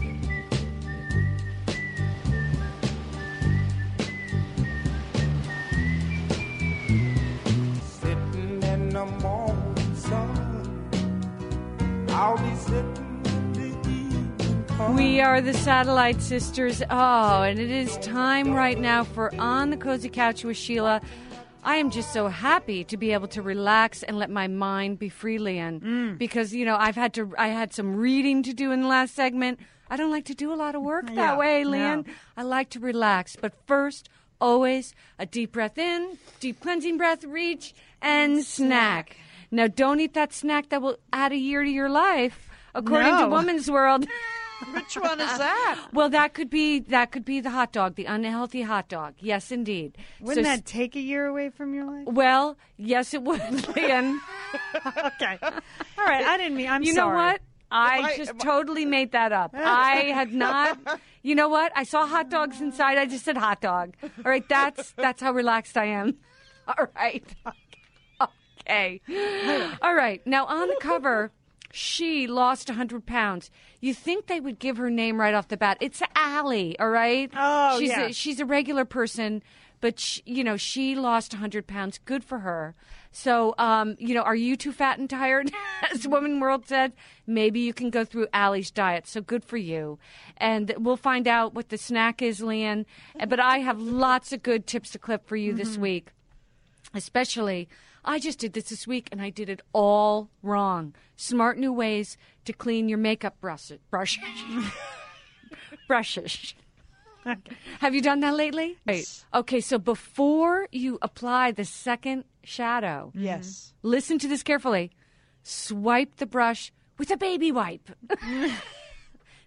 Sitting in the morning sun, I'll be sitting in the evening sun. We are the Satellite Sisters. Oh, and it is time right now for On the Cozy Couch with Sheila. I am just so happy to be able to relax and let my mind be free, Leon. Because, you know, I've had to, I had some reading to do in the last segment. I don't like to do a lot of work that Yeah, way, Leon. no. I like to relax. But first, always a deep breath in, deep cleansing breath, reach, and snack. Now, don't eat that snack that will add a year to your life, according to No. Woman's World. Which one is that? Well, that could be that could be the hot dog, the unhealthy hot dog. Yes, indeed. Wouldn't So- that take a year away from your life? Well, yes, it would, Leon. Okay. All right. I didn't mean. I'm You know sorry. what? I I- just am I- totally made that up. I had not. You know what? I saw hot dogs inside. I just said hot dog. All right. That's that's how relaxed I am. All right. Okay. All right. Now on the cover. She lost one hundred pounds. You think they would give her name right off the bat. It's Allie, all right? Oh, she's yeah. A, she's a regular person, but, she, you know, she lost one hundred pounds. Good for her. So, um, you know, are you too fat and tired? As Woman World said, maybe you can go through Allie's diet. So good for you. And we'll find out what the snack is, Leanne. But I have lots of good tips to clip for you this week. Especially, I just did this this week, and I did it all wrong. Smart new ways to clean your makeup brushes. Brushes. brushes. Have you done that lately? Right. Okay, so before you apply the second shadow, Yes. listen to this carefully. Swipe the brush with a baby wipe.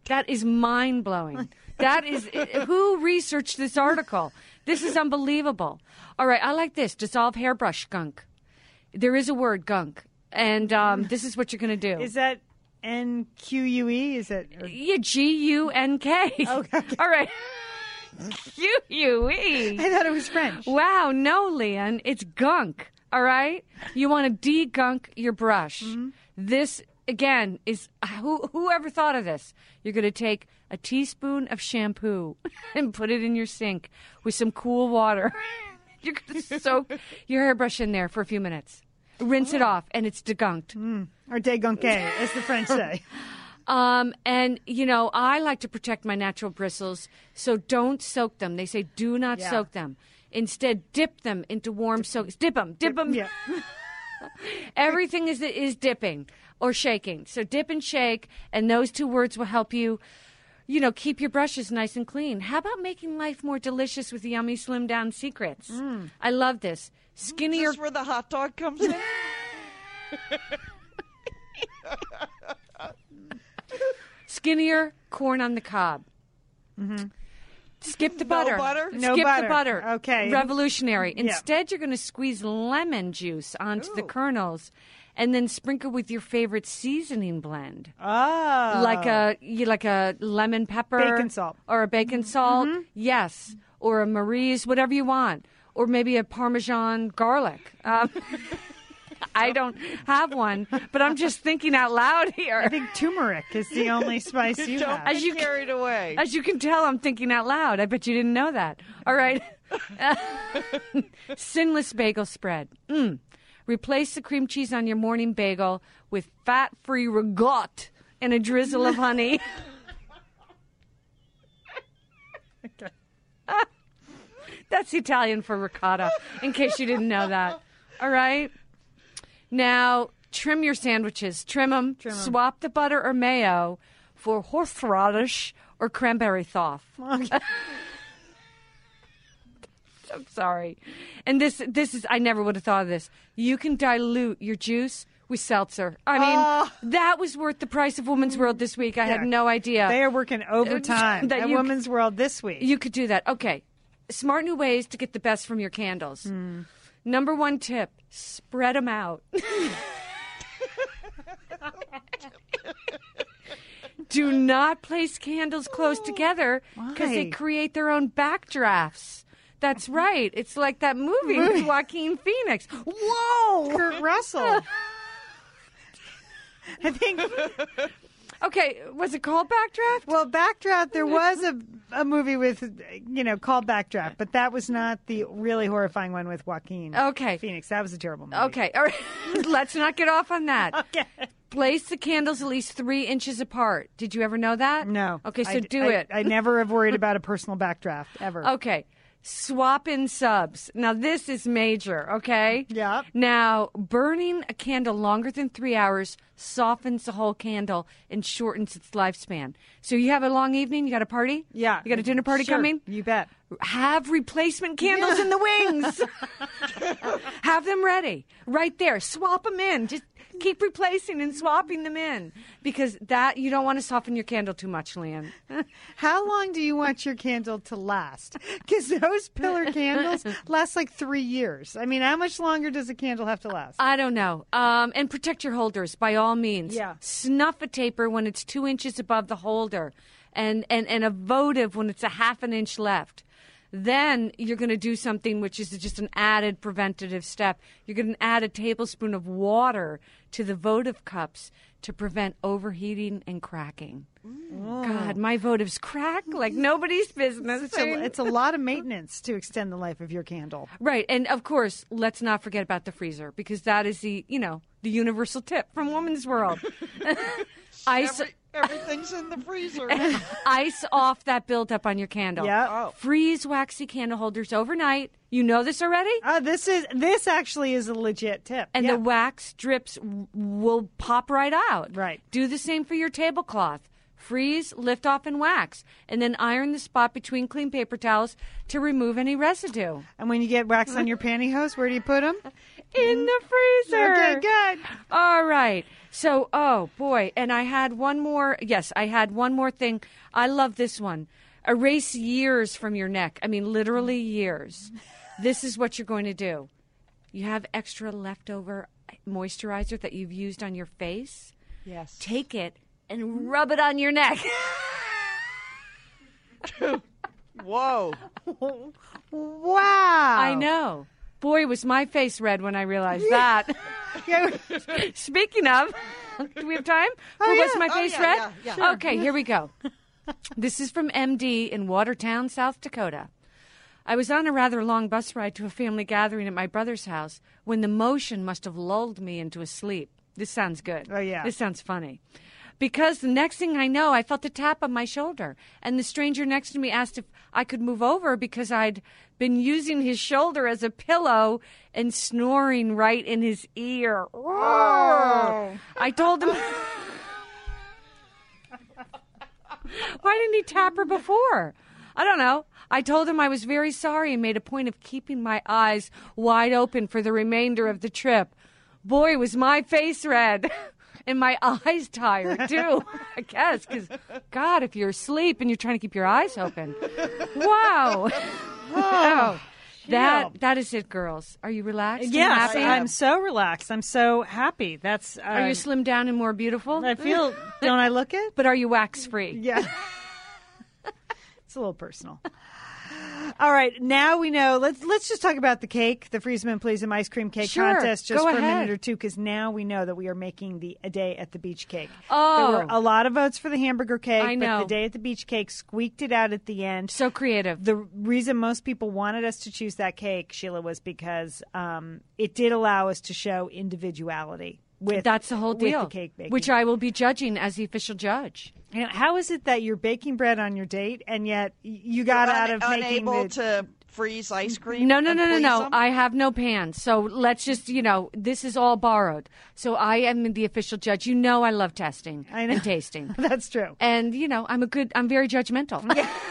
That is mind blowing. That is who researched this article. This is unbelievable. All right, I like this. Dissolve hairbrush gunk. There is a word, gunk, and um, this is what you're going to do. Is that N Q U E? Is it? Or- Yeah, G U N K. Okay. All right. Q U E. I thought it was French. Wow, no, Leon, it's gunk. All right, you want to de-gunk your brush. Mm-hmm. This again is who whoever thought of this. You're going to take a teaspoon of shampoo and put it in your sink with some cool water. You're going to soak your hairbrush in there for a few minutes. Rinse it off, and it's degunked. Mm. Or degunqué, as the French say. Um, and, you know, I like to protect my natural bristles, so don't soak them. They say do not Yeah. soak them. Instead, dip them into warm soaks. Dip them. Dip them. Yeah. Everything is is dipping or shaking. So dip and shake, and those two words will help you, you know, keep your brushes nice and clean. How about making life more delicious with yummy slim down secrets? Mm. I love this. Is Skinnier. this where the hot dog comes in? Skinnier corn on the cob. Mm-hmm. Skip the No butter. butter? No Skip butter. the butter. Okay. Revolutionary. Yeah. Instead, you're going to squeeze lemon juice onto the Ooh. kernels and then sprinkle with your favorite seasoning blend. Oh. Like a you like a lemon pepper. Bacon salt. Or a bacon salt. Mm-hmm. Yes. Or a Marie's, whatever you want. Or maybe a Parmesan garlic. Um, I don't have one, but I'm just thinking out loud here. I think turmeric is the only spice you Don't have. get As you- carried away. As you can tell, I'm thinking out loud. I bet you didn't know that. All right. Sinless bagel spread. Mm. Replace the cream cheese on your morning bagel with fat-free ragout and a drizzle of honey. Okay. That's Italian for ricotta, in case you didn't know that. All right. Now, trim your sandwiches. Trim them. Trim 'em. Swap the butter or mayo for horseradish or cranberry thoff. Okay. I'm sorry. And this this is I never would have thought of this. You can dilute your juice with seltzer. I mean, Oh. that was worth the price of Woman's World this week. I Yeah. had no idea. They are working overtime That at you- Women's World this week. You could do that. Okay. Smart new ways to get the best from your candles. Hmm. Number one tip, spread them out. Do not place candles close together because they Why? create their own backdrafts. That's right. It's like that movie with Joaquin Phoenix. Whoa! Kurt Russell. I think. Okay, was it called Backdraft? Well, Backdraft. There was a a movie with you know called Backdraft, but that was not the really horrifying one with Joaquin. Okay. Phoenix. That was a terrible movie. Okay, all right. Let's not get off on that. Okay. Place the candles at least three inches apart. Did you ever know that? No. Okay, so I- do I- it. I never have worried about a personal backdraft ever. Okay. Swap in subs. Now, this is major, okay? Yeah. Now, burning a candle longer than three hours softens the whole candle and shortens its lifespan. So you have a long evening, you got a party? Yeah. You got a dinner party Sure, coming? You bet. Have replacement candles in the wings. Have them ready right there. Swap them in. Just keep replacing and swapping them in because that you don't want to soften your candle too much, Leanne. How long do you want your candle to last? Because those pillar candles last like three years. I mean, how much longer does a candle have to last? I don't know. Um, and protect your holders by all means. Yeah. Snuff a taper when it's two inches above the holder, and and and a votive when it's a half an inch left. Then you're going to do something which is just an added preventative step. You're going to add a tablespoon of water to the votive cups to prevent overheating and cracking. God, my votives crack like nobody's business. It's a, it's a lot of maintenance to extend the life of your candle. Right, and of course, let's not forget about the freezer because that is the, you know, the universal tip from Woman's World. Ice, Every, everything's in the freezer. ice off that buildup on your candle. Yeah. Oh. Freeze waxy candle holders overnight. You know this already? Uh, this is this actually is a legit tip. And Yeah. the wax drips w- will pop right out. Right. Do the same for your tablecloth. Freeze, lift off, and wax. And then iron the spot between clean paper towels to remove any residue. And when you get wax on your pantyhose, where do you put them? In the freezer. Okay, good. All right. So, oh boy. And I had one more. Yes, I had one more thing. I love this one. Erase years from your neck. I mean, literally years. This is what you're going to do. You have extra leftover moisturizer that you've used on your face. Yes. Take it and rub it on your neck. Whoa. Wow. I know. Boy, was my face red when I realized that. Yeah. Speaking of, do we have time for Oh, What's yeah. My Oh, Face yeah, Red? yeah, yeah. Sure. Okay, here we go. This is from M D in Watertown, South Dakota. I was on a rather long bus ride to a family gathering at my brother's house when the motion must have lulled me into a sleep. This sounds good. Oh, yeah. This sounds funny. Because the next thing I know, I felt a tap on my shoulder, and the stranger next to me asked if I could move over because I'd been using his shoulder as a pillow and snoring right in his ear. Oh. I told him... Why didn't he tap her before? I don't know. I told him I was very sorry and made a point of keeping my eyes wide open for the remainder of the trip. Boy, was my face red. And my eyes tired, too, I guess. Because, God, if you're asleep and you're trying to keep your eyes open. Wow. Oh, that, that is it, girls. Are you relaxed and Yes, happy? I'm so relaxed. I'm so happy. That's. Uh, Are you slimmed down and more beautiful? I feel. Don't I look it? But are you wax-free? Yeah. It's a little personal. All right, now we know. Let's let's just talk about the cake, the Freeze 'em and Please 'em ice cream cake Sure, contest, just go for a ahead. minute or two, because now we know that we are making the a day at the beach cake. Oh. There were a lot of votes for the hamburger cake, I but know. the day at the beach cake squeaked it out at the end. So creative. The reason most people wanted us to choose that cake, Sheila, was because um, it did allow us to show individuality. With, That's the whole with deal, the cake baking. which I will be judging as the official judge. You know, how is it that you're baking bread on your date and yet you got You're out un- of making unable the to freeze ice cream? No, no, and no, no, please no. them? I have no pans. So let's just, you know, this is all borrowed. So I am the official judge. You know I love testing I know. and tasting. That's true. And, you know, I'm a good, I'm very judgmental.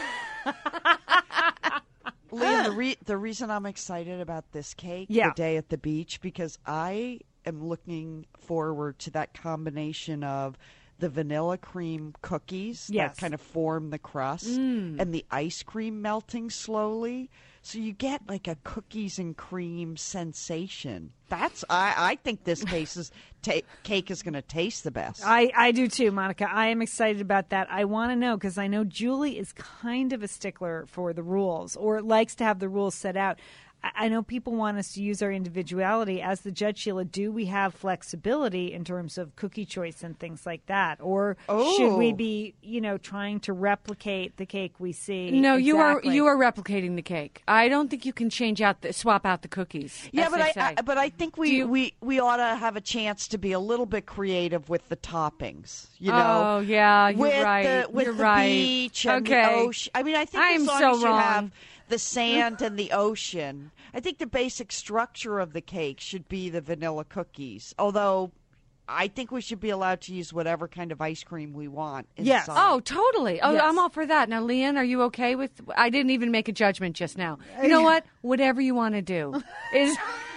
Liam, the, re- the reason I'm excited about this cake, Yeah. the day at the beach, because I am looking forward to that combination of the vanilla cream cookies Yes. that kind of form the crust and the ice cream melting slowly. So you get like a cookies and cream sensation. That's I, I think this case is ta- cake is going to taste the best. I, I do too, Monica. I am excited about that. I want to know because I know Julie is kind of a stickler for the rules or likes to have the rules set out. I, I know people want us to use our individuality. As the judge, Sheila, do we have flexibility in terms of cookie choice and things like that? Or should we Oh. be, you know, trying to replicate the cake we see? No, you are Exactly. you are replicating the cake. I don't think you can change out the swap out the cookies. Yeah, as but they I, say. I but I think Do we, you- we we ought to have a chance to be a little bit creative with the toppings. You know, Oh, yeah, you're with right. the with You're the right. beach and Okay. the ocean. I mean, I think I am as long so as you wrong. have the sand and the ocean, I think the basic structure of the cake should be the vanilla cookies. Although, I think we should be allowed to use whatever kind of ice cream we want. Yes. inside. Oh, totally. Oh, Yes. I'm all for that. Now, Leanne, are you okay with? I didn't even make a judgment just now. You know what? Whatever you want to do is.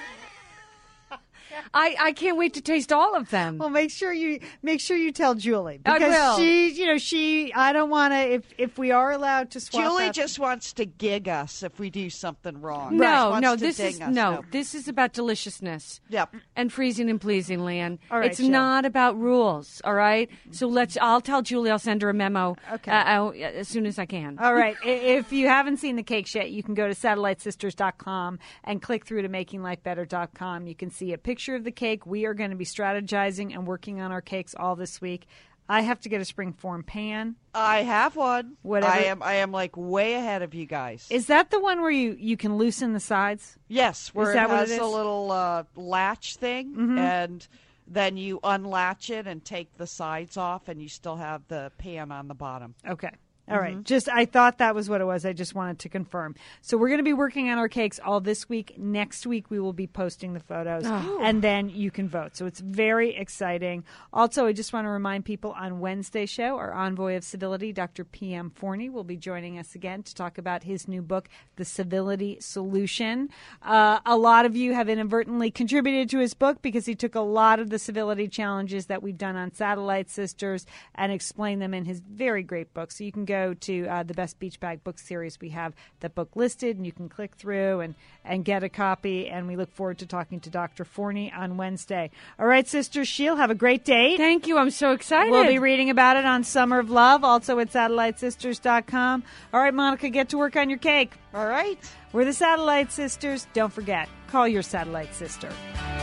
I I can't wait to taste all of them. Well, make sure you make sure you tell Julie I because will. she, you know, she. I don't want to. If if we are allowed to swap, Julie out- just wants to gig us if we do something wrong. She no, wants no, to this ding is us. no, this is about deliciousness. Yep. And freezing and pleasing, Leanne. All right, it's Jill. not about rules, all right? So let's. I'll tell Julie. I'll send her a memo. Okay. Uh, I'll- as soon as I can. All right. I- If you haven't seen the cakes yet, you can go to satellite sisters dot com and click through to making life better dot com. You can see a picture of the cake. We are going to be strategizing and working on our cakes all this week. I have to get a springform pan. I have one. Whatever- I am. I am like way ahead of you guys. Is that the one where you, you can loosen the sides? Yes, where that it what has it a is? little uh, latch thing, and then you unlatch it and take the sides off, and you still have the pan on the bottom. Okay. All right. Just, I thought that was what it was. I just wanted to confirm. So we're going to be working on our cakes all this week. Next week, we will be posting the photos, and then you can vote. So it's very exciting. Also, I just want to remind people on Wednesday's show, our envoy of civility, Doctor P M Forney, will be joining us again to talk about his new book, The Civility Solution. Uh, a lot of you have inadvertently contributed to his book because he took a lot of the civility challenges that we've done on Satellite Sisters and explained them in his very great book. So you can go to uh, the Best Beach Bag Book Series. We have the book listed, and you can click through and, and get a copy. And we look forward to talking to Doctor Forney on Wednesday. All right, Sister Sheil, have a great date. Thank you. I'm so excited. We'll be reading about it on Summer of Love, also at satellite sisters dot com. All right, Monica, get to work on your cake. All right. We're the Satellite Sisters. Don't forget, call your Satellite Sister.